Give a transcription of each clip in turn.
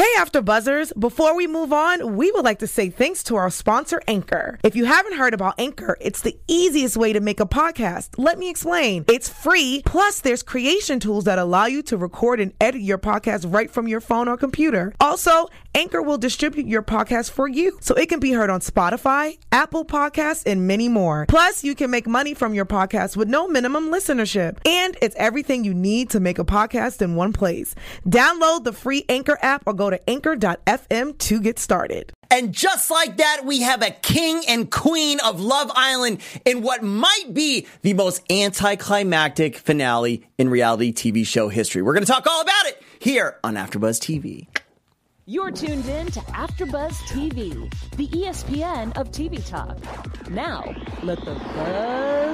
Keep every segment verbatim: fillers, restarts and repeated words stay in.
Hey, After Buzzers. Before we move on, we would like to say thanks to our sponsor, Anchor. If you haven't heard about Anchor, it's the easiest way to make a podcast. Let me explain. It's free, plus there's creation tools that allow you to record and edit your podcast right from your phone or computer. Also, Anchor will distribute your podcast for you, so it can be heard on Spotify, Apple Podcasts, and many more. Plus, you can make money from your podcast with no minimum listenership. And it's everything you need to make a podcast in one place. Download the free Anchor app or go to anchor dot f m to get started. And just like that, we have a king and queen of Love Island in what might be the most anticlimactic finale in reality T V show history. We're going to talk all about it here on AfterBuzz T V. You're tuned in to AfterBuzz T V, the E S P N of T V talk. Now, let the buzz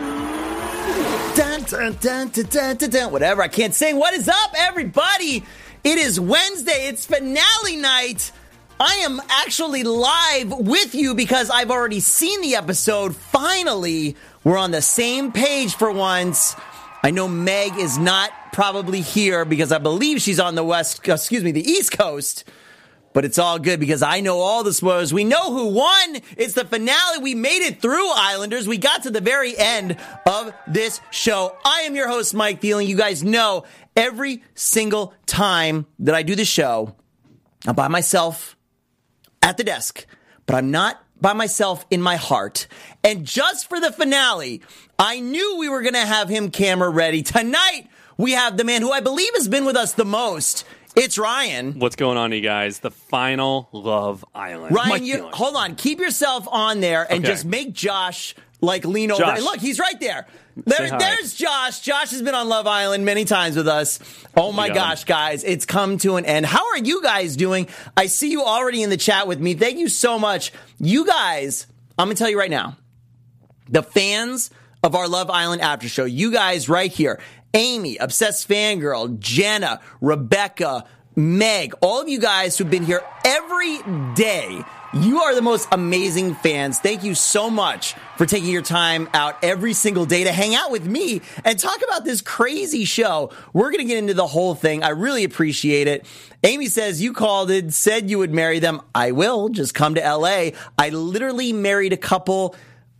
dun, dun, dun, dun, dun, dun, dun. Whatever, I can't sing. What is up, everybody? It is Wednesday. It's finale night. I am actually live with you because I've already seen the episode. Finally, we're on the same page for once. I know Meg is not probably here because I believe she's on the west, excuse me, the East Coast. But it's all good because I know all the spoilers. We know who won. It's the finale. We made it through, Islanders. We got to the very end of this show. I am your host, Mike Feeling. You guys know every single time that I do the show, I'm by myself at the desk, but I'm not by myself in my heart. And just for the finale, I knew we were going to have him camera ready. Tonight, we have the man who I believe has been with us the most. It's Ryan. What's going on, you guys? The final Love Island. Ryan, you, hold on. Keep yourself on there and okay. just make Josh like lean over. Josh. And look, he's right there. There there's Josh. Josh has been on Love Island many times with us. Oh my gosh, him. guys, it's come to an end. How are you guys doing? I see you already in the chat with me. Thank you so much. You guys, I'm going to tell you right now, the fans of our Love Island after show, you guys right here, Amy, Obsessed Fangirl, Jenna, Rebecca, Meg, all of you guys who've been here every day, you are the most amazing fans. Thank you so much for taking your time out every single day to hang out with me and talk about this crazy show. We're going to get into the whole thing. I really appreciate it. Amy says, you called it, said you would marry them. I will. Just come to L A. I literally married a couple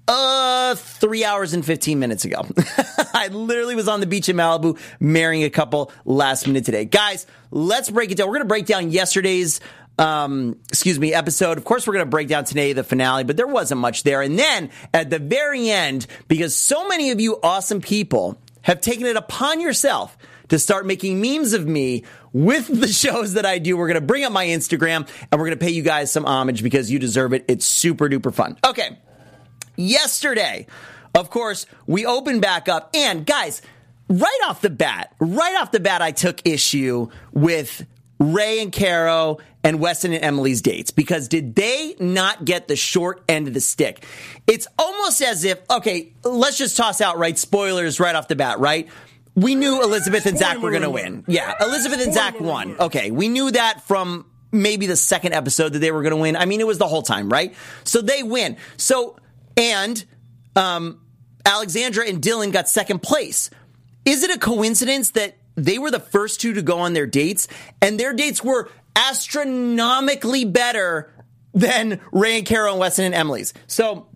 Uh, three hours and fifteen minutes ago. I literally was on the beach in Malibu marrying a couple last minute today. Guys, let's break it down. We're going to break down yesterday's, um, excuse me, episode. Of course, we're going to break down today the finale, but there wasn't much there. And then at the very end, because so many of you awesome people have taken it upon yourself to start making memes of me with the shows that I do, we're going to bring up my Instagram and we're going to pay you guys some homage because you deserve it. It's super duper fun. Okay. Yesterday, of course, we opened back up. And guys, right off the bat, right off the bat, I took issue with Ray and Caro and Weston and Emily's dates because did they not get the short end of the stick? It's almost as if, okay, let's just toss out, right, spoilers right off the bat, right? We knew Elizabeth and Zach were going to win. Yeah, Elizabeth and Zach won. Okay, we knew that from maybe the second episode that they were going to win. I mean, it was the whole time, right? So they win. So... And um, Alexandra and Dylan got second place. Is it a coincidence that they were the first two to go on their dates, and their dates were astronomically better than Ray and Caro and Weston and Emily's? So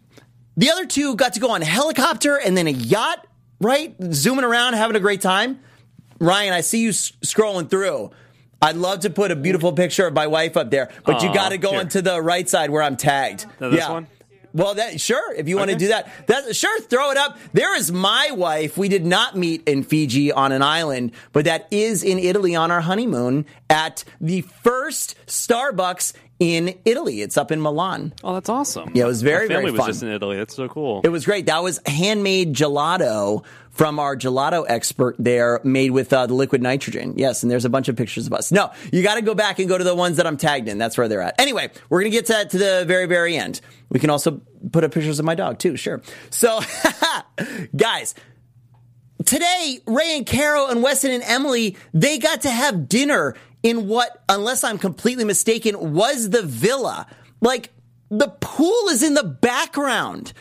the other two got to go on a helicopter and then a yacht, right? Zooming around, having a great time. Ryan, I see you s- scrolling through. I'd love to put a beautiful picture of my wife up there, but Aww, you got to go onto the right side where I'm tagged. Now this yeah. one? Well, that sure, if you want okay. to do that, that, sure, throw it up. There is my wife. We did not meet in Fiji on an island, but that is in Italy on our honeymoon at the first Starbucks in Italy. It's up in Milan. Oh, that's awesome. Yeah, it was very, My family very fun. was just in Italy. That's so cool. It was great. That was handmade gelato from our gelato expert there, made with uh, the liquid nitrogen. Yes, and there's a bunch of pictures of us. No, you got to go back and go to the ones that I'm tagged in. That's where they're at. Anyway, we're going to get to that to the very, very end. We can also put up pictures of my dog, too. Sure. So, guys, today, Ray and Caro and Weston and Emily, they got to have dinner in what, unless I'm completely mistaken, was the villa. Like, the pool is in the background.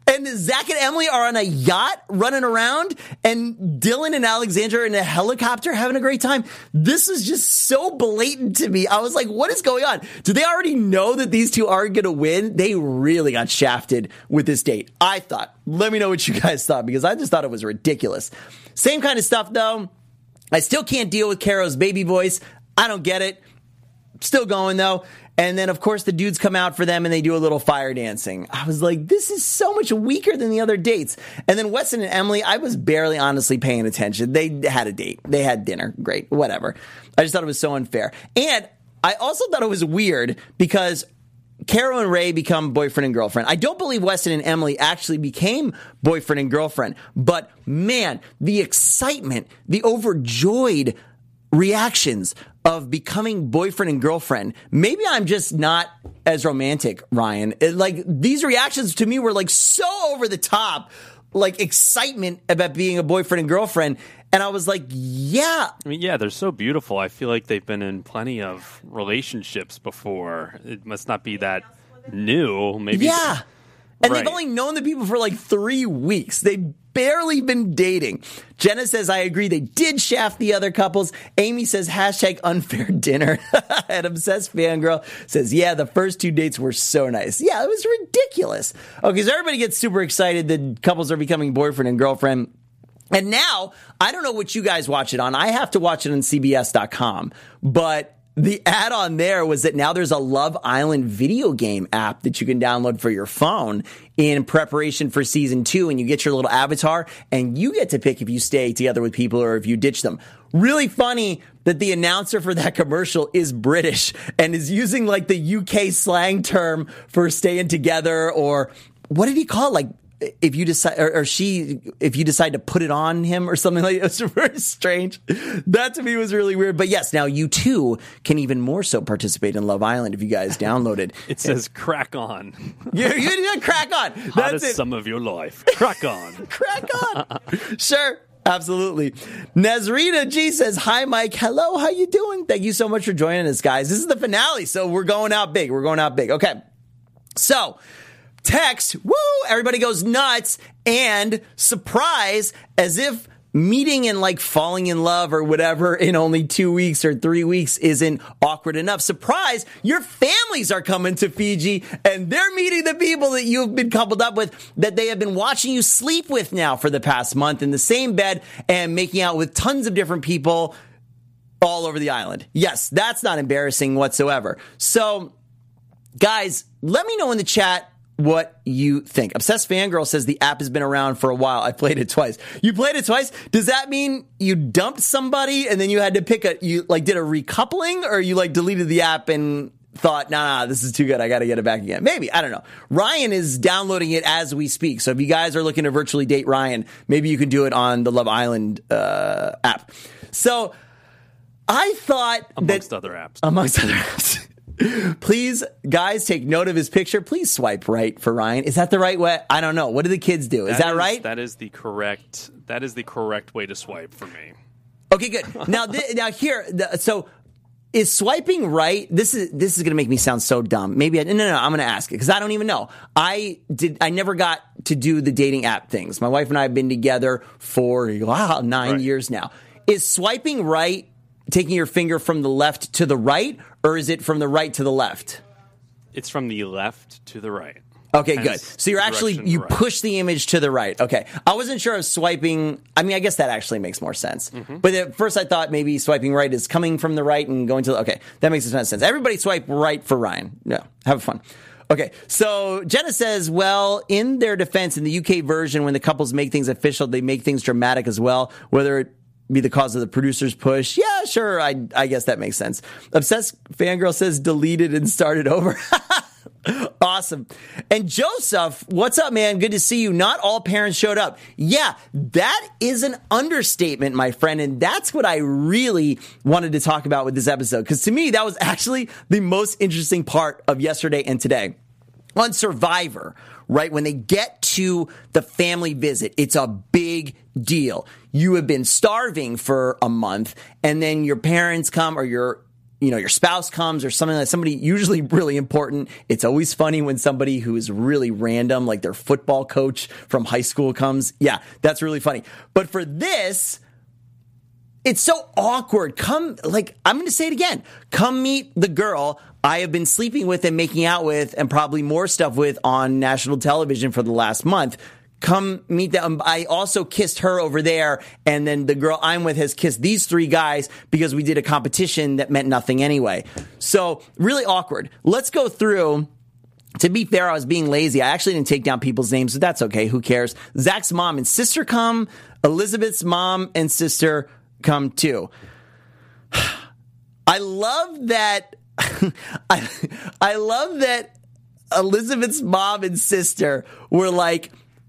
And Zach and Emily are on a yacht running around, and Dylan and Alexandra are in a helicopter having a great time. This is just so blatant to me. I was like, what is going on? Do they already know that these two aren't going to win? They really got shafted with this date, I thought. Let me know what you guys thought, because I just thought it was ridiculous. Same kind of stuff, though. I still can't deal with Caro's baby voice. I don't get it. Still going, though. And then, of course, the dudes come out for them and they do a little fire dancing. I was like, this is so much weaker than the other dates. And then Weston and Emily, I was barely honestly paying attention. They had a date. They had dinner. Great. Whatever. I just thought it was so unfair. And I also thought it was weird because Caro and Ray become boyfriend and girlfriend. I don't believe Weston and Emily actually became boyfriend and girlfriend. But, man, the excitement, the overjoyed reactions of becoming boyfriend and girlfriend. Maybe I'm just not as romantic, Ryan. It, like, these reactions to me were like so over the top, like excitement about being a boyfriend and girlfriend. And I was like, yeah. I mean, yeah, they're so beautiful. I feel like they've been in plenty of relationships before. It must not be that new. Maybe. Yeah. And right. They've only known the people for like three weeks. They've barely been dating. Jenna says, I agree. They did shaft the other couples. Amy says, hashtag unfair dinner. And Obsessed Fangirl says, yeah, the first two dates were so nice. Yeah, it was ridiculous. Okay, so everybody gets super excited that couples are becoming boyfriend and girlfriend. And now, I don't know what you guys watch it on. I have to watch it on C B S dot com. But the add-on there was that now there's a Love Island video game app that you can download for your phone in preparation for season two, and you get your little avatar, and you get to pick if you stay together with people or if you ditch them. Really funny that the announcer for that commercial is British and is using like the U K slang term for staying together, or what did he call it? Like, if you decide, or, or she, if you decide to put it on him or something like that. It's very strange. That to me was really weird. But yes, now you too can even more so participate in Love Island if you guys download it. It says crack on. you, you, you crack on. That's Hottest it. Sum of your life. Crack on. Crack on. Sure. Absolutely. Nazrita G says, hi, Mike. Hello. How you doing? Thank you so much for joining us, guys. This is the finale, so we're going out big. We're going out big. Okay. So, text, woo, everybody goes nuts, and surprise, as if meeting and like falling in love or whatever in only two weeks or three weeks isn't awkward enough. Surprise, your families are coming to Fiji and they're meeting the people that you've been coupled up with, that they have been watching you sleep with now for the past month in the same bed and making out with tons of different people all over the island. Yes, that's not embarrassing whatsoever. So, guys, let me know in the chat what you think. Obsessed Fangirl says the app has been around for a while. I played it twice. You played it twice? Does that mean you dumped somebody and then you had to pick a, you like did a recoupling, or you like deleted the app and thought, nah, nah, this is too good, I got to get it back again? Maybe. I don't know. Ryan is downloading it as we speak. So if you guys are looking to virtually date Ryan, maybe you can do it on the Love Island uh, app. So I thought amongst that, other apps. Amongst other apps. Please, guys, take note of his picture. Please swipe right for Ryan. Is that the right way? I don't know. What do the kids do? Is that, that is, right? That is the correct. That is the correct way to swipe for me. Okay, good. Now, th- now here, the, so is swiping right? This is this is going to make me sound so dumb. Maybe I, no, no, no. I'm going to ask it because I don't even know. I did. I never got to do the dating app things. My wife and I have been together for wow, nine right. years now. Is swiping right taking your finger from the left to the right, or is it from the right to the left? It's from the left to the right. Okay, good. So you're actually, you right. push the image to the right. Okay. I wasn't sure if swiping, I mean, I guess that actually makes more sense. Mm-hmm. But at first I thought maybe swiping right is coming from the right and going to the, okay, that makes a ton of sense. Everybody swipe right for Ryan. No, have fun. Okay, so Jenna says, well, in their defense, in the U K version, when the couples make things official, they make things dramatic as well, whether it be the cause of the producer's push. Yeah, sure. I I guess that makes sense. Obsessed Fangirl says deleted and started over. Awesome. And Joseph, what's up, man? Good to see you. Not all parents showed up. Yeah, that is an understatement, my friend. And that's what I really wanted to talk about with this episode. Because to me, that was actually the most interesting part of yesterday and today. On Survivor, right, when they get to the family visit, it's a big deal. You have been starving for a month, and then your parents come, or your you know, your spouse comes or something like somebody usually really important. It's always funny when somebody who is really random, like their football coach from high school comes. Yeah, that's really funny. But for this, it's so awkward. Come, like, I'm going to say it again. Come meet the girl I have been sleeping with and making out with and probably more stuff with on national television for the last month. Come meet them. I also kissed her over there, and then the girl I'm with has kissed these three guys because we did a competition that meant nothing anyway. So really awkward. Let's go through. To be fair, I was being lazy. I actually didn't take down people's names, so that's okay. Who cares? Zach's mom and sister come. Elizabeth's mom and sister come too. I love that. I, I love that Elizabeth's mom and sister were like,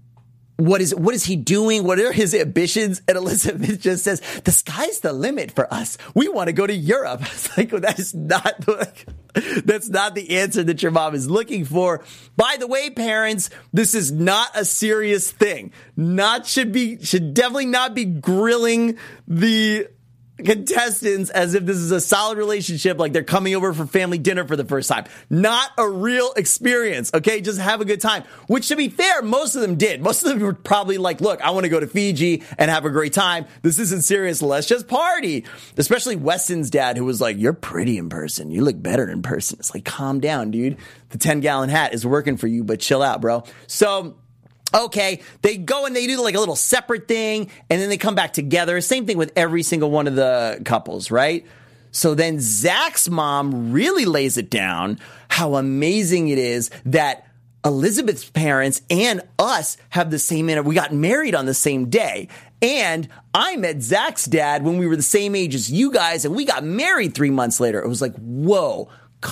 What is what is he doing? What are his ambitions? And Elizabeth just says, the sky's the limit for us. We want to go to Europe. It's like, well, that is not like, that's not the answer that your mom is looking for. By the way, parents, this is not a serious thing. Not should be should definitely not be grilling the contestants as if this is a solid relationship, like they're coming over for family dinner for the first time. Not a real experience, okay? Just have a good time. Which, to be fair, most of them did. Most of them were probably like, look, I want to go to Fiji and have a great time. This isn't serious. Let's just party. Especially Weston's dad, who was like, you're pretty in person. You look better in person. It's like, calm down, dude. The ten-gallon hat is working for you, but chill out, bro. So... okay, they go and they do like a little separate thing, and then they come back together. Same thing with every single one of the couples, right? So then Zach's mom really lays it down how amazing it is that Elizabeth's parents and us have the same, we got married on the same day. And I met Zach's dad when we were the same age as you guys, and we got married three months later. It was like, whoa,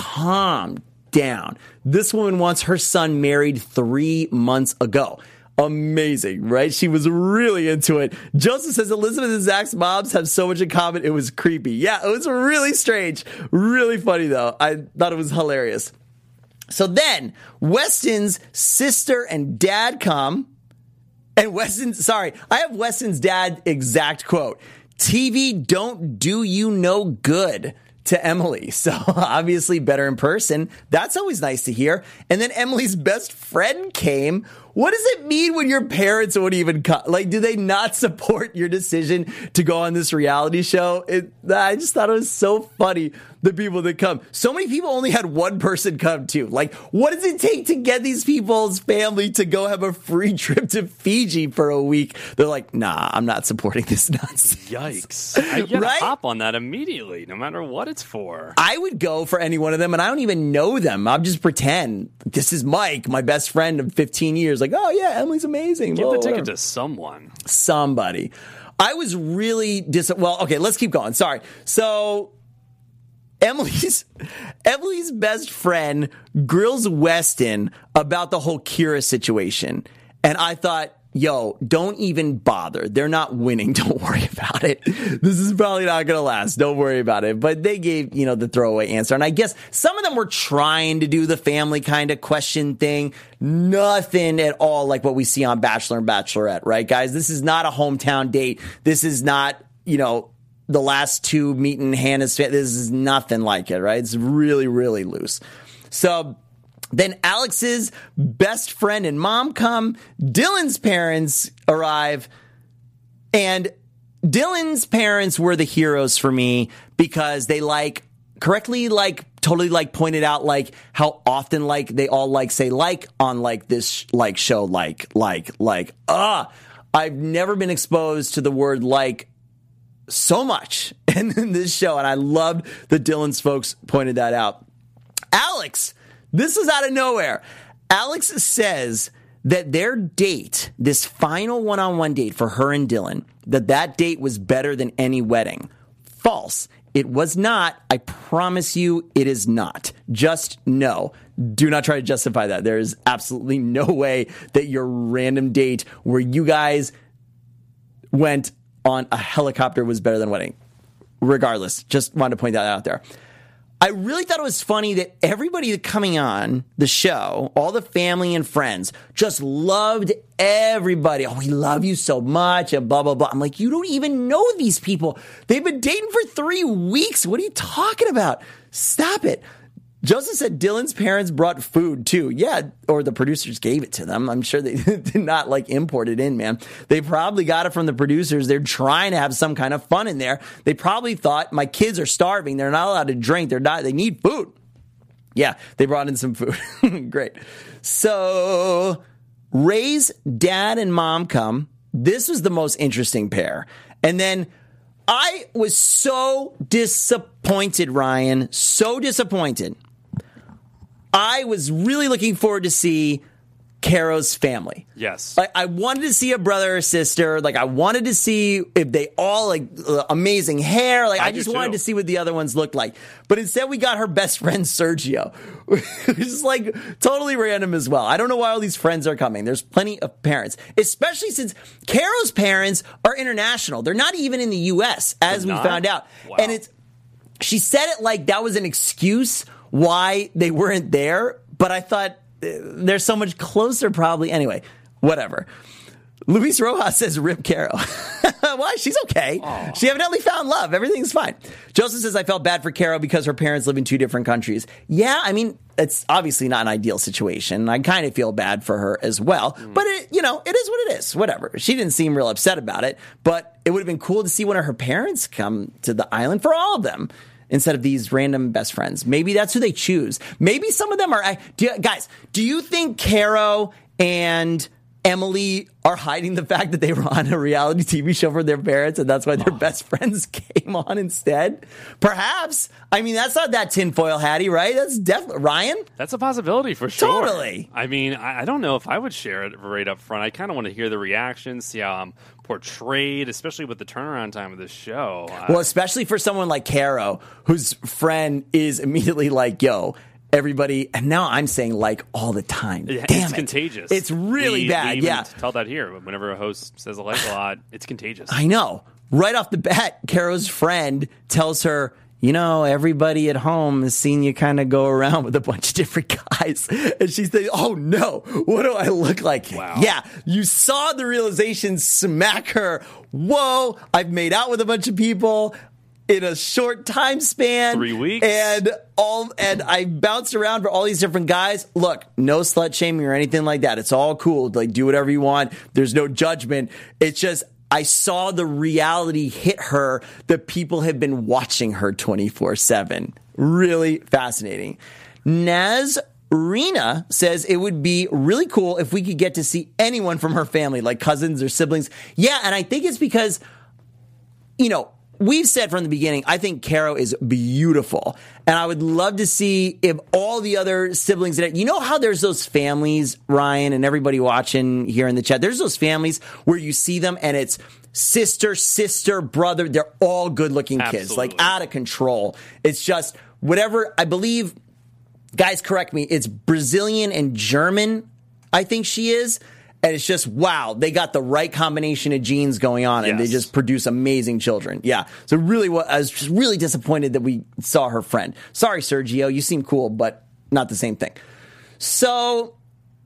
calm down. This woman wants her son married three months ago. Amazing, right? She was really into it. Joseph says Elizabeth and Zach's moms have so much in common. It was creepy. Yeah, it was really strange. Really funny, though. I thought it was hilarious. So then Weston's sister and dad come. And Weston, sorry, I have Weston's dad exact quote. T V don't do you no good. To Emily. So obviously better in person. That's always nice to hear. And then Emily's best friend came. What does it mean when your parents won't even come? Like, do they not support your decision to go on this reality show? It, I just thought it was so funny, the people that come. So many people only had one person come too. Like, what does it take to get these people's family to go have a free trip to Fiji for a week? They're like, nah, I'm not supporting this nonsense. Yikes. I get right? a hop on that immediately, no matter what it's for. I would go for any one of them, and I don't even know them. I'll just pretend. This is Mike, my best friend of fifteen years. Like, oh, yeah, Emily's amazing. Give Whoa, the ticket whatever. to someone. Somebody. I was really dis. Well, okay, let's keep going. Sorry. So Emily's Emily's best friend grills Weston about the whole Kira situation, and I thought, yo, don't even bother. They're not winning. Don't worry about it. This is probably not going to last. Don't worry about it. But they gave, you know, the throwaway answer. And I guess some of them were trying to do the family kind of question thing. Nothing at all like what we see on Bachelor and Bachelorette, right, guys? This is not a hometown date. This is not, you know, the last two meeting Hannah's family. This is nothing like it, right? It's really, really loose. So then Alex's best friend and mom come. Dylan's parents arrive. And Dylan's parents were the heroes for me because they like correctly, like totally like pointed out like how often like they all like say like on like this like show like like like ah I've never been exposed to the word like so much in this show, and I loved that Dylan's folks pointed that out. Alex. This is out of nowhere. Alex says that their date, this final one-on-one date for her and Dylan, that that date was better than any wedding. False. It was not. I promise you it is not. Just no. Do not try to justify that. There is absolutely no way that your random date where you guys went on a helicopter was better than a wedding. Regardless, just wanted to point that out there. I really thought it was funny that everybody coming on the show, all the family and friends, just loved everybody. Oh, we love you so much, and blah, blah, blah. I'm like, you don't even know these people. They've been dating for three weeks. What are you talking about? Stop it. Joseph said Dylan's parents brought food too. Yeah, or the producers gave it to them. I'm sure they did not like import it in, man. They probably got it from the producers. They're trying to have some kind of fun in there. They probably thought, my kids are starving. They're not allowed to drink. They're not, they need food. Yeah, they brought in some food. Great. So Ray's dad and mom come. This was the most interesting pair. And then I was so disappointed, Ryan. So disappointed. I was really looking forward to see Caro's family. Yes. Like, I wanted to see a brother or sister. Like, I wanted to see if they all, like, uh, amazing hair. Like, I, I just wanted to see what the other ones looked like. But instead, we got her best friend, Sergio. Which is, like, totally random as well. I don't know why all these friends are coming. There's plenty of parents. Especially since Caro's parents are international. They're not even in the U S, as we found out. Wow. And it's, she said it like that was an excuse why they weren't there. But I thought, they're so much closer, probably. Anyway, whatever. Luis Rojas says, rip Caro. Why? She's okay. Aww. She evidently found love. Everything's fine. Joseph says, I felt bad for Caro because her parents live in two different countries. Yeah, I mean, it's obviously not an ideal situation. I kind of feel bad for her as well. Mm. But, it, you know, it is what it is. Whatever. She didn't seem real upset about it. But it would have been cool to see one of her parents come to the island for all of them, instead of these random best friends. Maybe that's who they choose. Maybe some of them are... Do you, guys, do you think Caro and Emily are hiding the fact that they were on a reality T V show for their parents, and that's why their oh. best friends came on instead? Perhaps. I mean, that's not that tinfoil hatty, right? That's definitely... Ryan? That's a possibility for sure. Totally. I mean, I, I don't know if I would share it right up front. I kind of want to hear the reactions, see how I'm portrayed, especially with the turnaround time of this show. Well, especially for someone like Caro, whose friend is immediately like, yo, everybody, and now I'm saying like all the time. It, Damn it's it. contagious. It's really we, bad, we yeah. Tell that here. Whenever a host says a like a lot, it's contagious. I know. Right off the bat, Caro's friend tells her, you know, everybody at home has seen you kind of go around with a bunch of different guys. And she's thinking, oh no, what do I look like? Wow. Yeah, you saw the realization smack her. Whoa, I've made out with a bunch of people in a short time span. Three weeks. And all and I bounced around for all these different guys. Look, no slut shaming or anything like that. It's all cool. Like, do whatever you want. There's no judgment. It's just, I saw the reality hit her that people have been watching her twenty-four seven. Really fascinating. Naz Rena says it would be really cool if we could get to see anyone from her family, like cousins or siblings. Yeah, and I think it's because, you know, we've said from the beginning, I think Caro is beautiful. And I would love to see if all the other siblings, that you know how there's those families, Ryan, and everybody watching here in the chat, there's those families where you see them and it's sister, sister, brother. They're all good looking kids, like out of control. It's just whatever. I believe, guys, correct me, it's Brazilian and German, I think she is. And it's just, wow, they got the right combination of genes going on, and yes. they just produce amazing children. Yeah. So really, I was just really disappointed that we saw her friend. Sorry, Sergio, you seem cool, but not the same thing. So,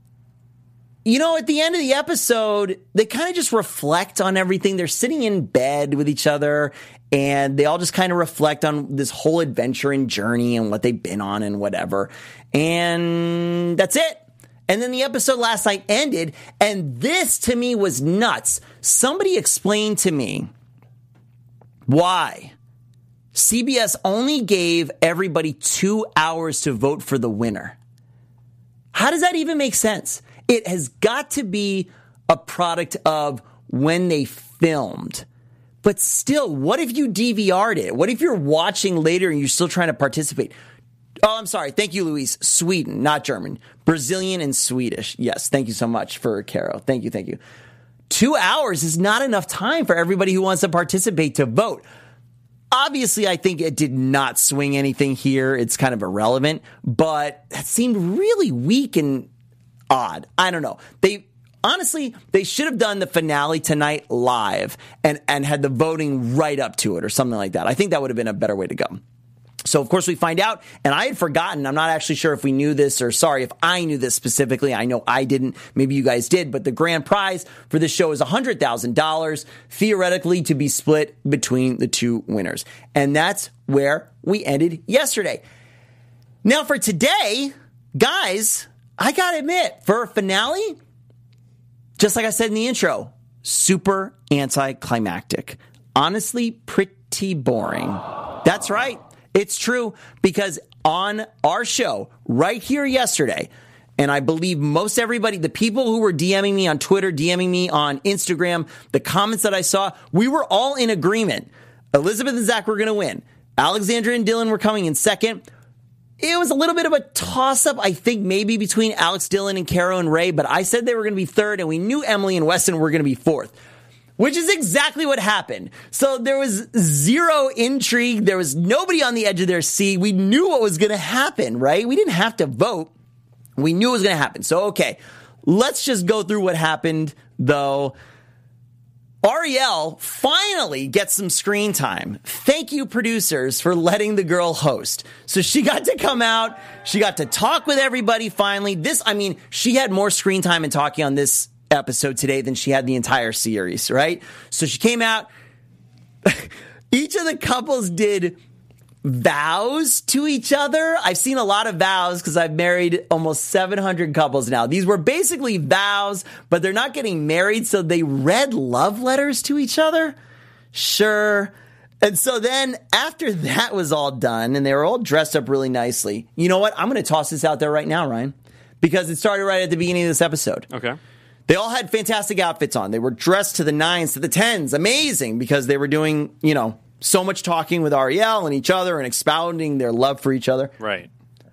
you know, at the end of the episode, they kind of just reflect on everything. They're sitting in bed with each other, and they all just kind of reflect on this whole adventure and journey and what they've been on and whatever. And that's it. And then the episode last night ended, and this to me was nuts. Somebody explained to me why C B S only gave everybody two hours to vote for the winner. How does that even make sense? It has got to be a product of when they filmed. But still, what if you D V R'd it? What if you're watching later and you're still trying to participate? Oh, I'm sorry. Thank you, Luis. Sweden, not German. Brazilian and Swedish. Yes, thank you so much for Caro. Thank you, thank you. Two hours is not enough time for everybody who wants to participate to vote. Obviously, I think it did not swing anything here. It's kind of irrelevant, but that seemed really weak and odd. I don't know. They honestly, they should have done the finale tonight live and, and had the voting right up to it or something like that. I think that would have been a better way to go. So, of course, we find out, and I had forgotten. I'm not actually sure if we knew this, or sorry, if I knew this specifically. I know I didn't. Maybe you guys did. But the grand prize for this show is one hundred thousand dollars, theoretically to be split between the two winners. And that's where we ended yesterday. Now, for today, guys, I got to admit, for a finale, just like I said in the intro, super anticlimactic. Honestly, pretty boring. That's right. It's true, because on our show right here yesterday, and I believe most everybody, the people who were DMing me on Twitter, DMing me on Instagram, the comments that I saw, we were all in agreement. Elizabeth and Zach were going to win. Alexandra and Dylan were coming in second. It was a little bit of a toss-up, I think, maybe between Alex, Dylan, and Caro and Ray, but I said they were going to be third, and we knew Emily and Weston were going to be fourth. Which is exactly what happened. So there was zero intrigue. There was nobody on the edge of their seat. We knew what was going to happen, right? We didn't have to vote. We knew it was going to happen. So, okay, let's just go through what happened, though. Ariel finally gets some screen time. Thank you, producers, for letting the girl host. So she got to come out. She got to talk with everybody finally. This, I mean, she had more screen time and talking on this episode today than she had the entire series, right? So she came out. Each of the couples did vows to each other. I've seen a lot of vows because I've married almost seven hundred couples now. These were basically vows, but they're not getting married, so they read love letters to each other. Sure. And so then after that was all done and they were all dressed up really nicely, you know what? I'm going to toss this out there right now, Ryan, because it started right at the beginning of this episode. Okay. They all had fantastic outfits on. They were dressed to the nines, to the tens. Amazing, because they were doing, you know, so much talking with Ariel and each other and expounding their love for each other. Right.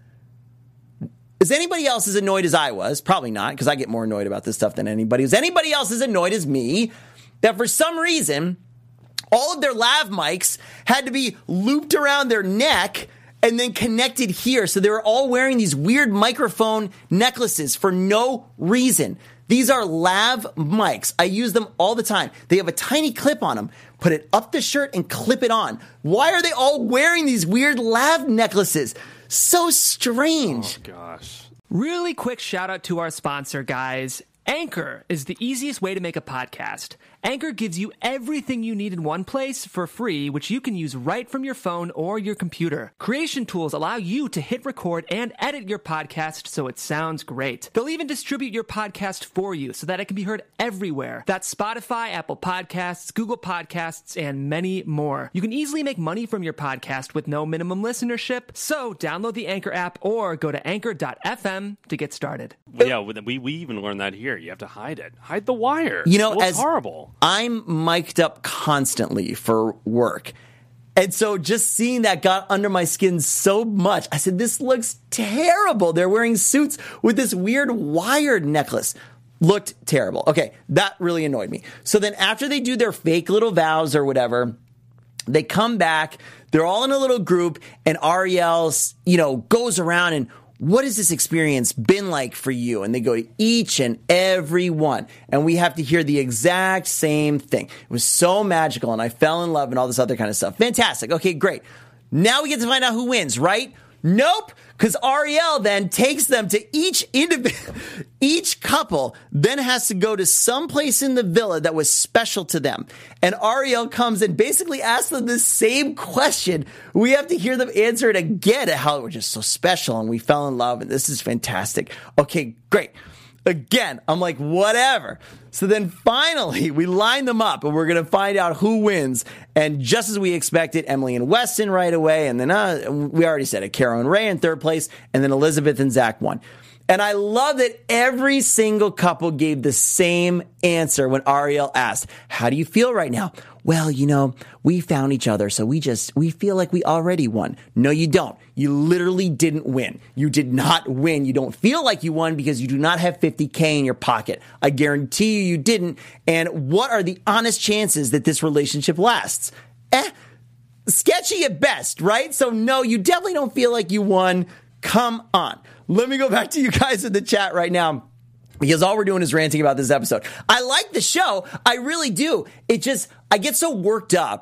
Is anybody else as annoyed as I was? Probably not, because I get more annoyed about this stuff than anybody. Is anybody else as annoyed as me that for some reason all of their lav mics had to be looped around their neck and then connected here? So they were all wearing these weird microphone necklaces for no reason. These are lav mics. I use them all the time. They have a tiny clip on them. Put it up the shirt and clip it on. Why are they all wearing these weird lav necklaces? So strange. Oh, gosh. Really quick shout out to our sponsor, guys. Anchor is the easiest way to make a podcast. Anchor gives you everything you need in one place for free, which you can use right from your phone or your computer. Creation tools allow you to hit record and edit your podcast so it sounds great. They'll even distribute your podcast for you so that it can be heard everywhere. That's Spotify, Apple Podcasts, Google Podcasts, and many more. You can easily make money from your podcast with no minimum listenership. So download the Anchor app or go to anchor dot f m to get started. Yeah, we we even learned that here. You have to hide it. Hide the wire. You know, it looks as horrible. I'm mic'd up constantly for work. And so just seeing that got under my skin so much. I said, this looks terrible. They're wearing suits with this weird wired necklace. Looked terrible. Okay, that really annoyed me. So then after they do their fake little vows or whatever, they come back. They're all in a little group, and Ariel, you know, goes around and, what has this experience been like for you? And they go to each and every one. And we have to hear the exact same thing. It was so magical, and I fell in love and all this other kind of stuff. Fantastic. Okay, great. Now we get to find out who wins, right? Nope. Because Ariel then takes them to each individual, each couple then has to go to some place in the villa that was special to them. And Ariel comes and basically asks them the same question. We have to hear them answer it again at how it was just so special and we fell in love and this is fantastic. Okay, great. Again, I'm like, whatever. So then finally, we line them up, and we're going to find out who wins. And just as we expected, Emily and Weston right away. And then uh, we already said it, Caro and Ray in third place. And then Elizabeth and Zach won. And I love that every single couple gave the same answer when Ariel asked, how do you feel right now? Well, you know, we found each other, so we just, we feel like we already won. No, you don't. You literally didn't win. You did not win. You don't feel like you won because you do not have fifty K in your pocket. I guarantee you you didn't. And what are the honest chances that this relationship lasts? Eh, sketchy at best, right? So no, you definitely don't feel like you won. Come on. Let me go back to you guys in the chat right now, because all we're doing is ranting about this episode. I like the show. I really do. It just, I get so worked up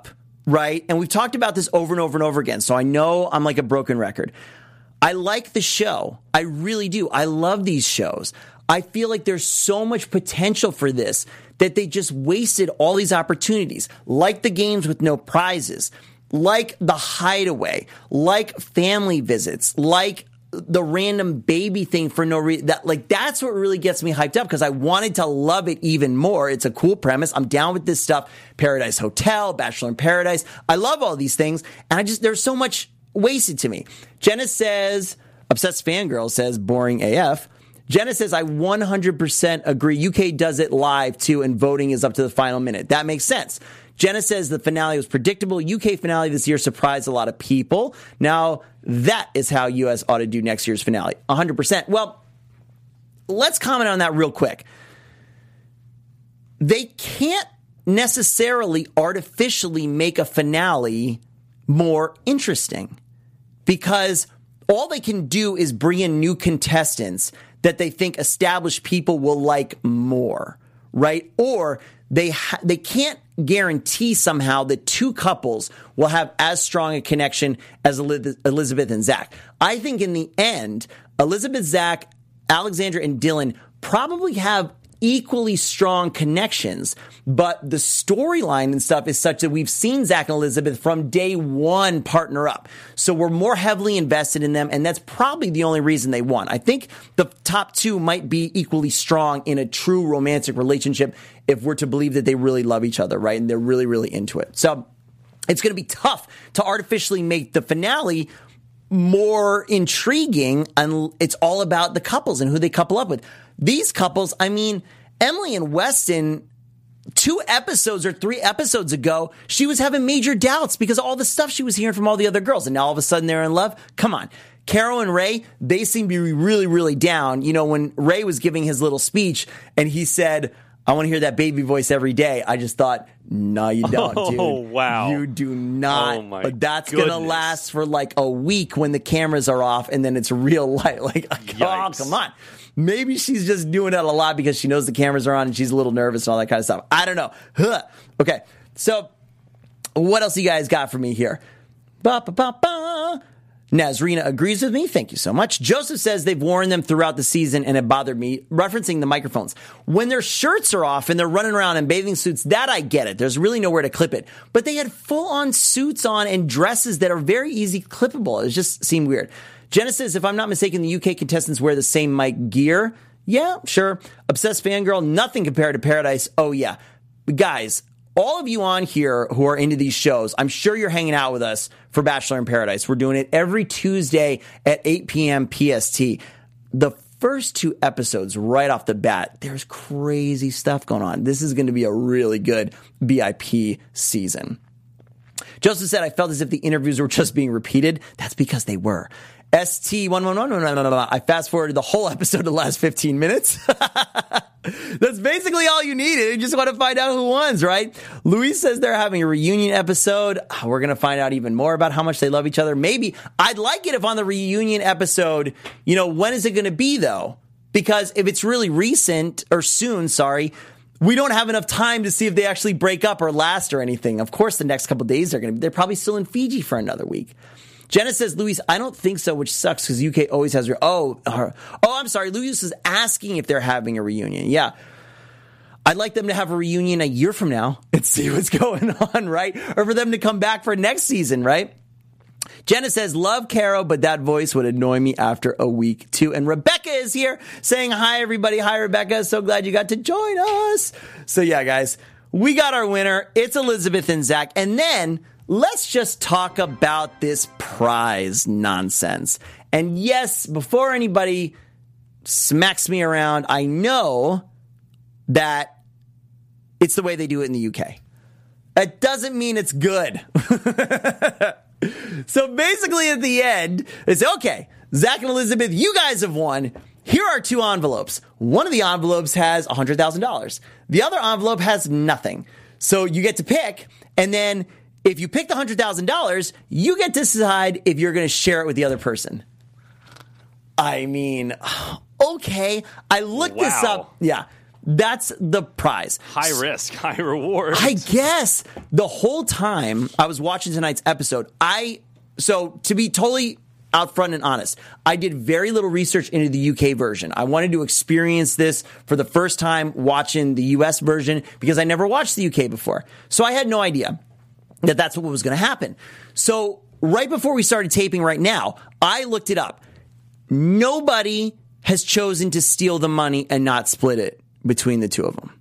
right? And we've talked about this over and over and over again, so I know I'm like a broken record. I like the show. I really do. I love these shows. I feel like there's so much potential for this that they just wasted all these opportunities, like the games with no prizes, like The Hideaway, like family visits, like the random baby thing for no reason. That, like, that's what really gets me hyped up because I wanted to love it even more. It's a cool premise. I'm down with this stuff. Paradise Hotel, Bachelor in Paradise. I love all these things. And I just, there's so much wasted to me. Jenna says, Obsessed Fangirl says, boring A F. Jenna says, I one hundred percent agree. U K does it live, too, and voting is up to the final minute. That makes sense. Jenna says the finale was predictable. U K finale this year surprised a lot of people. Now, that is how U S ought to do next year's finale. one hundred percent. Well, let's comment on that real quick. They can't necessarily artificially make a finale more interesting because all they can do is bring in new contestants that they think established people will like more, right? Or they ha- they can't guarantee somehow that two couples will have as strong a connection as Elizabeth and Zach. I think in the end, Elizabeth, Zach, Alexandra, and Dylan probably have equally strong connections, but the storyline and stuff is such that we've seen Zach and Elizabeth from day one partner up. So we're more heavily invested in them, and that's probably the only reason they won. I think the top two might be equally strong in a true romantic relationship if we're to believe that they really love each other, right? And they're really, really into it. So it's going to be tough to artificially make the finale more intriguing, and it's all about the couples and who they couple up with. These couples, I mean, Emily and Weston, two episodes or three episodes ago, she was having major doubts because of all the stuff she was hearing from all the other girls, and now all of a sudden they're in love. Come on. Carol and Ray, they seem to be really, really down. You know, when Ray was giving his little speech and he said, I want to hear that baby voice every day, I just thought, no, you don't, dude. Oh, wow. You do not. Oh, my But that's goodness. going to last for like a week when the cameras are off and then it's real light. Like, oh, Yikes. come on. Maybe she's just doing that a lot because she knows the cameras are on and she's a little nervous and all that kind of stuff. I don't know. Huh. Okay, so what else you guys got for me here? Ba, ba, ba, ba. Nazrina agrees with me. Thank you so much. Joseph says they've worn them throughout the season and it bothered me, referencing the microphones. When their shirts are off and they're running around in bathing suits, that I get it. There's really nowhere to clip it. But they had full-on suits on and dresses that are very easy clippable. It just seemed weird. Jenna says, if I'm not mistaken, the U K contestants wear the same mic gear. Yeah, sure. Obsessed Fangirl, nothing compared to Paradise. Oh, yeah. Guys, all of you on here who are into these shows, I'm sure you're hanging out with us for Bachelor in Paradise. We're doing it every Tuesday at eight p.m. P S T. The first two episodes, right off the bat, there's crazy stuff going on. This is going to be a really good B I P season. Joseph said, I felt as if the interviews were just being repeated. That's because they were. S T one one one, I fast forwarded the whole episode to the last fifteen minutes. That's basically all you needed. You just want to find out who wins, right? Luis says they're having a reunion episode. We're going to find out even more about how much they love each other. Maybe I'd like it if on the reunion episode, you know, when is it going to be though? Because if it's really recent or soon, sorry, we don't have enough time to see if they actually break up or last or anything. Of course, the next couple of days they're going to be, they're probably still in Fiji for another week. Jenna says, Luis, I don't think so, which sucks because U K always has... Re- oh, uh, oh, I'm sorry. Luis is asking if they're having a reunion. Yeah. I'd like them to have a reunion a year from now and see what's going on, right? Or for them to come back for next season, right? Jenna says, love Caro, but that voice would annoy me after a week, too. And Rebecca is here saying, hi, everybody. Hi, Rebecca. So glad you got to join us. So, yeah, guys, we got our winner. It's Elizabeth and Zach. And then... let's just talk about this prize nonsense. And yes, before anybody smacks me around, I know that it's the way they do it in the U K. It doesn't mean it's good. So basically at the end, it's okay, Zach and Elizabeth, you guys have won. Here are two envelopes. One of the envelopes has one hundred thousand dollars. The other envelope has nothing. So you get to pick, and then if you pick the one hundred thousand dollars, you get to decide if you're going to share it with the other person. I mean, okay. I looked wow. this up. Yeah. That's the prize. High risk, high reward. I guess the whole time I was watching tonight's episode, I, so to be totally out front and honest, I did very little research into the U K version. I wanted to experience this for the first time watching the U S version because I never watched the U K before. So I had no idea that that's what was going to happen. So right before we started taping right now, I looked it up. Nobody has chosen to steal the money and not split it between the two of them.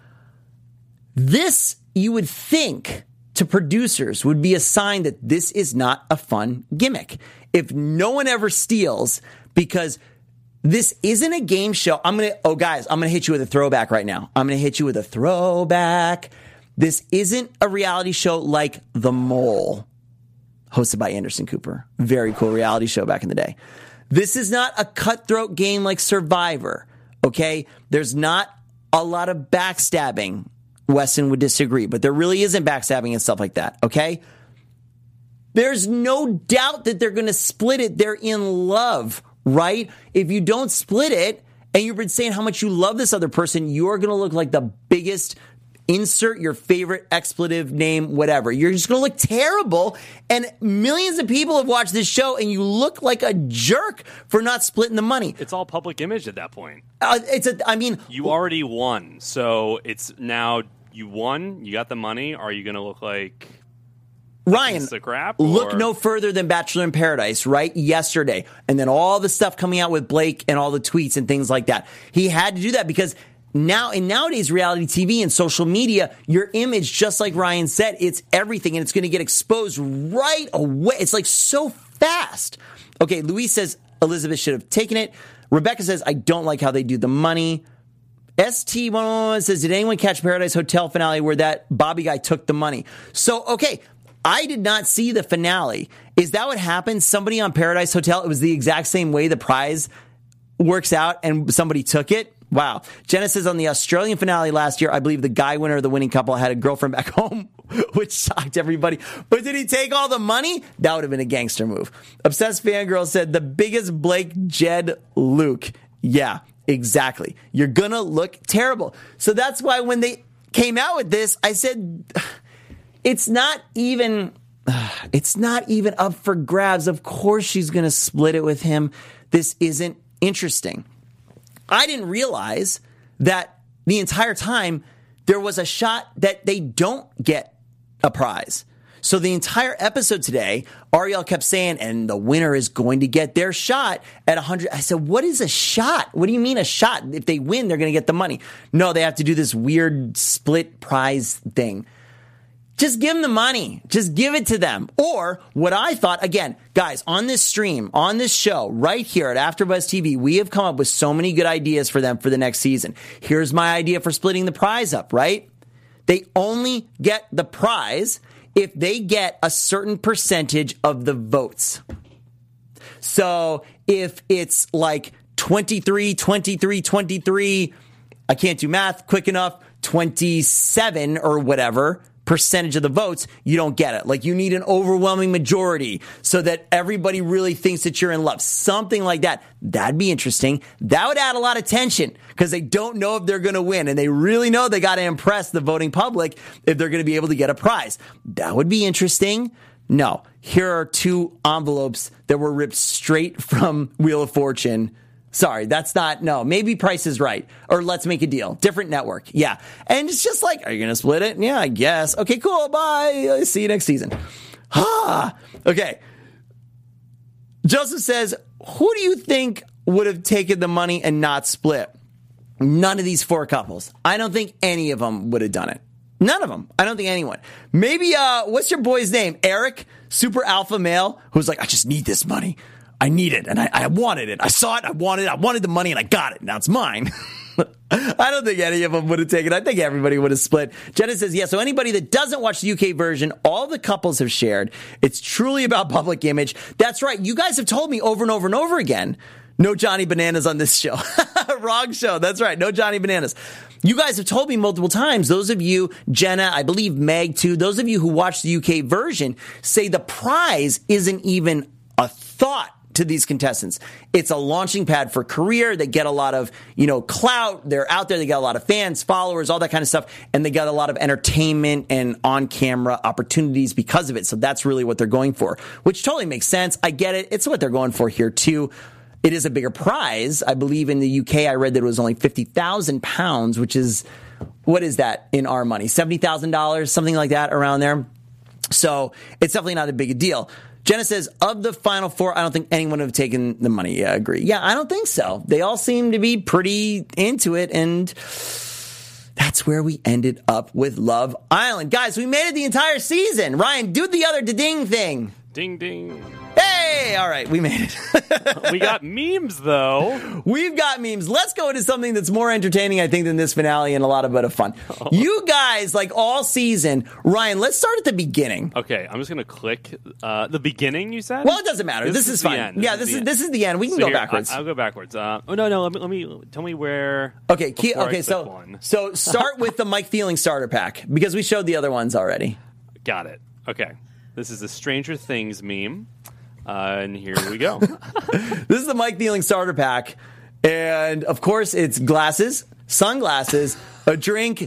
This, you would think, to producers would be a sign that this is not a fun gimmick. If no one ever steals, because this isn't a game show. I'm going to, oh guys, I'm going to hit you with a throwback right now. I'm going to hit you with a throwback. This isn't a reality show like The Mole, hosted by Anderson Cooper. Very cool reality show back in the day. This is not a cutthroat game like Survivor. Okay, there's not a lot of backstabbing. Weston would disagree, but there really isn't backstabbing and stuff like that, okay? There's no doubt that they're going to split it. They're in love, right? If you don't split it and you've been saying how much you love this other person, you're going to look like the biggest, insert your favorite expletive name, whatever. You're just going to look terrible. And millions of people have watched this show and you look like a jerk for not splitting the money. It's all public image at that point. Uh, it's a, I mean, you already won. So it's now you won, you got the money. Are you going to look like Ryan, the crap, look no further than Bachelor in Paradise, right? Yesterday. And then all the stuff coming out with Blake and all the tweets and things like that. He had to do that because now, in nowadays reality T V and social media, your image, just like Ryan said, it's everything and it's going to get exposed right away. It's like so fast. Okay, Luis says Elizabeth should have taken it. Rebecca says, I don't like how they do the money. S T one one one says, did anyone catch Paradise Hotel finale where that Bobby guy took the money? So, okay, I did not see the finale. Is that what happened? Somebody on Paradise Hotel, it was the exact same way the prize works out and somebody took it? Wow. Jenna says on the Australian finale last year, I believe the guy winner of the winning couple had a girlfriend back home, which shocked everybody. But did he take all the money? That would have been a gangster move. Obsessed Fangirl said the biggest Blake, Jed, Luke. Yeah, exactly. You're going to look terrible. So that's why when they came out with this, I said, it's not even, it's not even up for grabs. Of course she's going to split it with him. This isn't interesting. I didn't realize that the entire time there was a shot that they don't get a prize. So the entire episode today, Ariel kept saying, and the winner is going to get their shot at one hundred. I said, what is a shot? What do you mean a shot? If they win, they're going to get the money. No, they have to do this weird split prize thing. Just give them the money. Just give it to them. Or what I thought, again, guys, on this stream, on this show, right here at AfterBuzz T V, we have come up with so many good ideas for them for the next season. Here's my idea for splitting the prize up, right? They only get the prize if they get a certain percentage of the votes. So if it's like twenty-three, twenty-three, twenty-three, I can't do math quick enough, twenty-seven or whatever percentage of the votes, you don't get it. Like you need an overwhelming majority so that everybody really thinks that you're in love. Something like that. That'd be interesting. That would add a lot of tension because they don't know if they're going to win and they really know they got to impress the voting public if they're going to be able to get a prize. That would be interesting. No, here are two envelopes that were ripped straight from Wheel of Fortune. Sorry, that's not, no, maybe Price is Right. Or Let's Make a Deal. Different network. Yeah. And it's just like, are you going to split it? Yeah, I guess. Okay, cool. Bye. See you next season. Ah, okay. Joseph says, who do you think would have taken the money and not split? None of these four couples. I don't think any of them would have done it. None of them. I don't think anyone. Maybe, uh, what's your boy's name? Eric, super alpha male, who's like, I just need this money. I need it, and I, I wanted it. I saw it, I wanted it, I wanted the money, and I got it. Now it's mine. I don't think any of them would have taken it. I think everybody would have split. Jenna says, yeah, so anybody that doesn't watch the U K version, all the couples have shared. It's truly about public image. That's right. You guys have told me over and over and over again, no Johnny Bananas on this show. Wrong show. That's right. No Johnny Bananas. You guys have told me multiple times, those of you, Jenna, I believe Meg too, those of you who watch the U K version say the prize isn't even a thought to these contestants. It's a launching pad for career. They get a lot of, you know, clout. They're out there. They got a lot of fans, followers, all that kind of stuff. And they got a lot of entertainment and on-camera opportunities because of it. So that's really what they're going for, which totally makes sense. I get it. It's what they're going for here, too. It is a bigger prize. I believe in the U K, I read that it was only fifty thousand pounds, which is, what is that in our money? seventy thousand dollars, something like that around there. So it's definitely not a big a deal. Jenna says, of the final four, I don't think anyone would have taken the money. Yeah, I agree. Yeah, I don't think so. They all seem to be pretty into it, and that's where we ended up with Love Island. Guys, we made it the entire season. Ryan, do the other ding thing. Ding, ding. Hey, all right, we made it. We got memes, though. We've got memes. Let's go into something that's more entertaining, I think, than this finale and a lot of bit of fun. Oh. You guys, like all season, Ryan, let's start at the beginning. Okay, I'm just going to click uh, the beginning, you said? Well, it doesn't matter. This, this is, is fine. This yeah, is this is end. this is the end. We can so go here, backwards. I, I'll go backwards. Uh, oh, no, no, let me, let me, tell me where. Okay, key, okay, so, one. so start with the Mike Feeling starter pack, because we showed the other ones already. Got it. Okay. This is a Stranger Things meme. Uh, and here we go. This is the Mike Feeling starter pack. And, of course, it's glasses, sunglasses, a drink.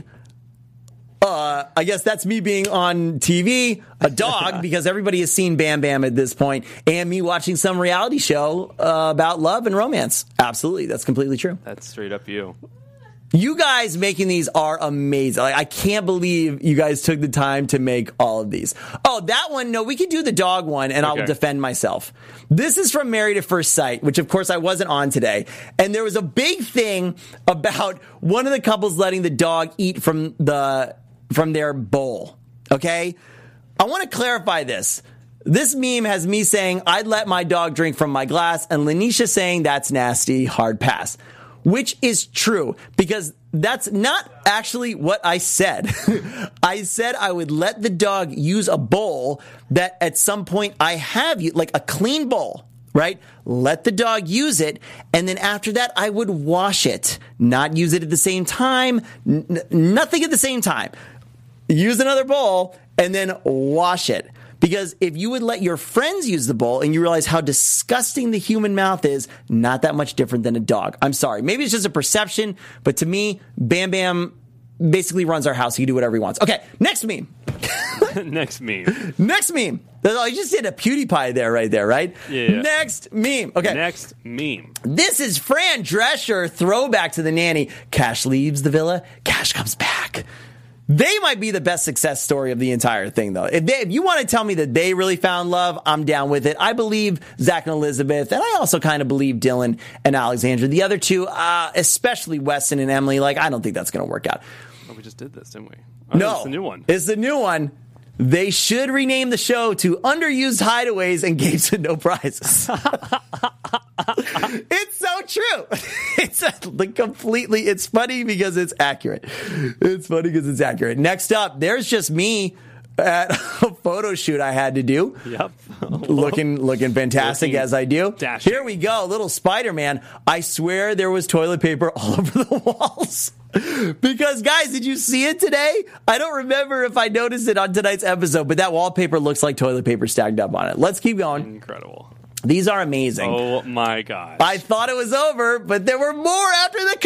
Uh, I guess that's me being on T V, a dog, because everybody has seen Bam Bam at this point, and me watching some reality show uh, about love and romance. Absolutely. That's completely true. That's straight up you. You guys making these are amazing. Like, I can't believe you guys took the time to make all of these. Oh, that one, no, we could do the dog one, and okay. I'll defend myself. This is from Married at First Sight, which, of course, I wasn't on today. And there was a big thing about one of the couples letting the dog eat from the from their bowl. Okay? I want to clarify this. This meme has me saying, I'd let my dog drink from my glass, and Lanisha saying, that's nasty, hard pass. Which is true, because that's not actually what I said. I said I would let the dog use a bowl that at some point I have, like a clean bowl, right? Let the dog use it, and then after that, I would wash it. Not use it at the same time, n- nothing at the same time. Use another bowl, and then wash it. Because if you would let your friends use the bowl and you realize how disgusting the human mouth is, not that much different than a dog. I'm sorry. Maybe it's just a perception, but to me, Bam Bam basically runs our house. He can do whatever he wants. Okay, next meme. Next meme. Next meme. I just did a PewDiePie there, right there, right? Yeah. Next meme. Okay. Next meme. This is Fran Drescher, throwback to the nanny. Cash leaves the villa. Cash comes back. They might be the best success story of the entire thing, though. If, they, if you want to tell me that they really found love, I'm down with it. I believe Zach and Elizabeth, and I also kind of believe Dylan and Alexandra. The other two, uh, especially Weston and Emily, like, I don't think that's going to work out. Oh, we just did this, didn't we? Oh, no. It's the new one. It's the new one. They should rename the show to Underused Hideaways and Games with No Prizes. It's so true. It's like completely, it's funny because it's accurate. It's funny because it's accurate. Next up, there's just me at a photo shoot I had to do. Yep. looking looking fantastic looking as I do. Dashing. Here we go, little Spider-Man. I swear there was toilet paper all over the walls. Because, guys, did you see it today? I don't remember if I noticed it on tonight's episode, but that wallpaper looks like toilet paper stacked up on it. Let's keep going. Incredible. These are amazing. Oh, my gosh. I thought it was over, but there were more after the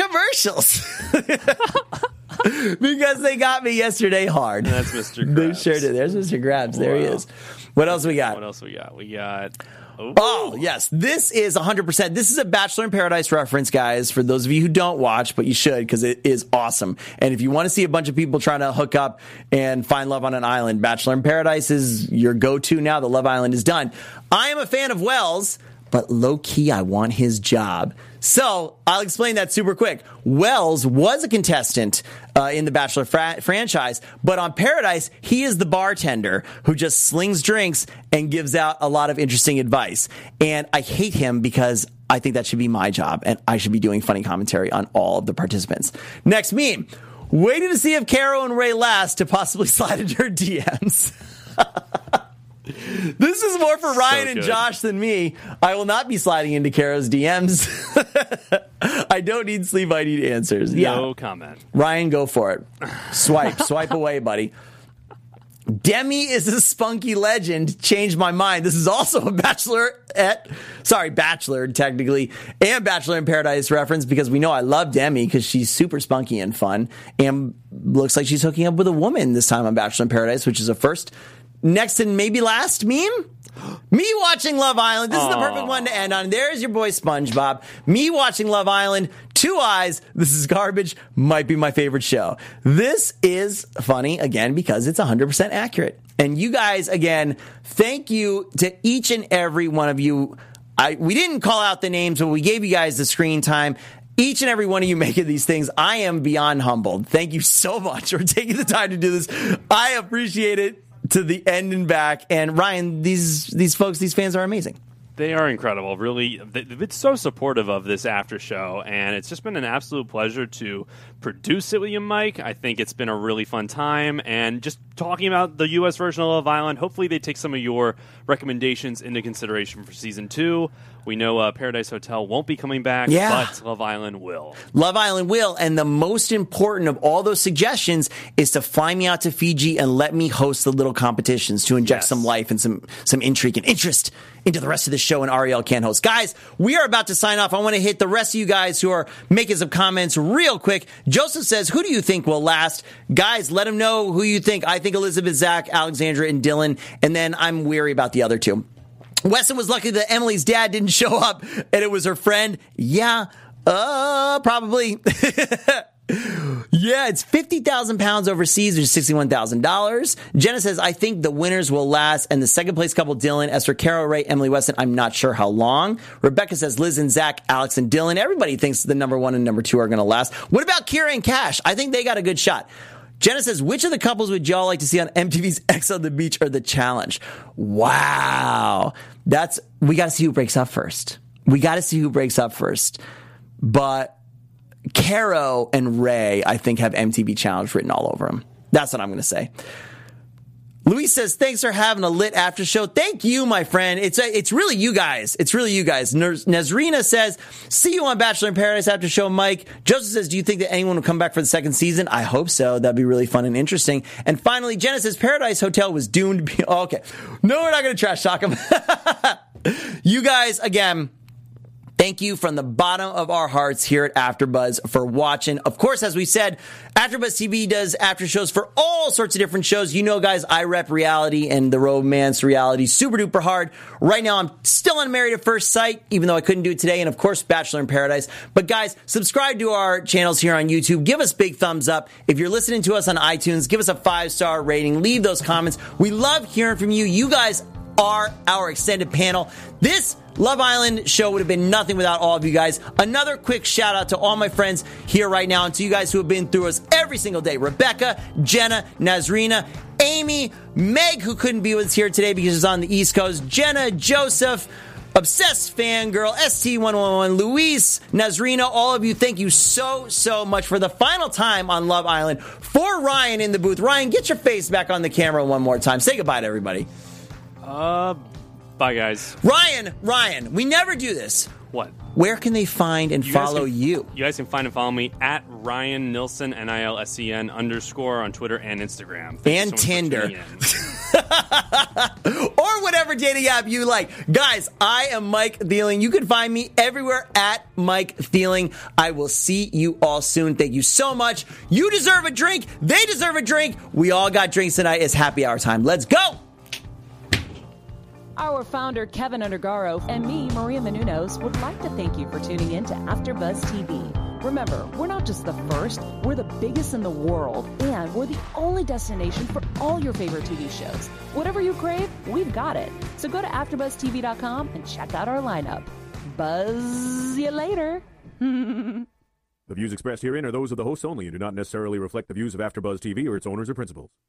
commercials. Because they got me yesterday hard. And that's Mister Krabs. They sure did. There's Mister Krabs. There wow. he is. What else we got? What else we got? We got... Ooh. Oh, yes. This is one hundred percent. This is a Bachelor in Paradise reference, guys, for those of you who don't watch, but you should because it is awesome. And if you want to see a bunch of people trying to hook up and find love on an island, Bachelor in Paradise is your go-to now. The Love Island is done. I am a fan of Wells, but low-key, I want his job. So I'll explain that super quick. Wells was a contestant uh, in the Bachelor fra- franchise, but on Paradise, he is the bartender who just slings drinks and gives out a lot of interesting advice. And I hate him because I think that should be my job, and I should be doing funny commentary on all of the participants. Next meme. Waiting to see if Caro and Ray last to possibly slide into her D Ms. This is more for Ryan so and Josh than me. I will not be sliding into Caro's D Ms. I don't need sleep. I need answers. No yeah. comment. Ryan, go for it. Swipe. Swipe away, buddy. Demi is a spunky legend. Changed my mind. This is also a Bachelorette, sorry, Bachelor technically, and Bachelor in Paradise reference because we know I love Demi because she's super spunky and fun and looks like she's hooking up with a woman this time on Bachelor in Paradise, which is a first. Next and maybe last meme? Me watching Love Island. This Aww. is the perfect one to end on. There's your boy SpongeBob. Me watching Love Island. Two eyes. This is garbage. Might be my favorite show. This is funny, again, because it's one hundred percent accurate. And you guys, again, thank you to each and every one of you. I We didn't call out the names, but we gave you guys the screen time. Each and every one of you making these things, I am beyond humbled. Thank you so much for taking the time to do this. I appreciate it. To the end and back. And Ryan, these these folks, these fans are amazing. They are incredible. Really, they've been so supportive of this after show, and it's just been an absolute pleasure to produce it with you, Mike. I think it's been a really fun time, and just talking about the U S version of Love Island, hopefully they take some of your recommendations into consideration for season two. We know uh, Paradise Hotel won't be coming back, yeah. but Love Island will. Love Island will, and the most important of all those suggestions is to fly me out to Fiji and let me host the little competitions to inject yes. some life and some, some intrigue and interest into the rest of the show, and Ariel can't host. Guys, we are about to sign off. I want to hit the rest of you guys who are making some comments real quick. Joseph says, who do you think will last? Guys, let him know who you think. I think Elizabeth, Zach, Alexandra, and Dylan, and then I'm weary about the other two. Weston was lucky that Emily's dad didn't show up and it was her friend. Yeah, uh, probably. Yeah, it's fifty thousand pounds overseas, which is sixty-one thousand dollars. Jenna says, I think the winners will last. And the second place couple, Dylan, as for Carol, Ray, Emily, Weston, I'm not sure how long. Rebecca says, Liz and Zach, Alex and Dylan. Everybody thinks the number one and number two are going to last. What about Kira and Cash? I think they got a good shot. Jenna says, which of the couples would y'all like to see on M T V's X on the Beach or The Challenge? Wow. That's, we got to see who breaks up first. We got to see who breaks up first. But Caro and Ray, I think, have M T V Challenge written all over them. That's what I'm going to say. Luis says, thanks for having a lit after show. Thank you, my friend. It's it's really you guys. It's really you guys. Nazrina says, see you on Bachelor in Paradise after show, Mike. Joseph says, do you think that anyone will come back for the second season? I hope so. That'd be really fun and interesting. And finally, Jenna says, Paradise Hotel was doomed to be... Oh, okay. No, we're not going to trash talk them. You guys, again... Thank you from the bottom of our hearts here at AfterBuzz for watching. Of course, as we said, AfterBuzz T V does after shows for all sorts of different shows. You know, guys, I rep reality and the romance reality super duper hard. Right now, I'm still on Married at First Sight, even though I couldn't do it today. And of course, Bachelor in Paradise. But guys, subscribe to our channels here on YouTube. Give us big thumbs up. If you're listening to us on iTunes, give us a five-star rating. Leave those comments. We love hearing from you. You guys are our extended panel. This Love Island show would have been nothing without all of you guys. Another quick shout out to all my friends here right now and to you guys who have been through us every single day. Rebecca, Jenna, Nazrina, Amy, Meg, who couldn't be with us here today because she's on the East Coast, Jenna, Joseph, Obsessed Fangirl, S T one one one, Luis, Nazrina, all of you, thank you so, so much for the final time on Love Island. For Ryan in the booth, Ryan, get your face back on the camera one more time. Say goodbye to everybody. Uh... Bye, guys. Ryan, Ryan, we never do this. What? Where can they find and you follow can, you? You guys can find and follow me at Ryan Nilsen, N I L S E N underscore on Twitter and Instagram. Thank and so Tinder. Or whatever dating app you like. Guys, I am Mike Thieling. You can find me everywhere at Mike Thieling. I will see you all soon. Thank you so much. You deserve a drink. They deserve a drink. We all got drinks tonight. It's happy hour time. Let's go. Our founder, Kevin Undergaro, and me, Maria Menounos, would like to thank you for tuning in to AfterBuzz T V. Remember, we're not just the first, we're the biggest in the world, and we're the only destination for all your favorite T V shows. Whatever you crave, we've got it. So go to after buzz T V dot com and check out our lineup. Buzz you later. The views expressed herein are those of the hosts only and do not necessarily reflect the views of AfterBuzz T V or its owners or principals.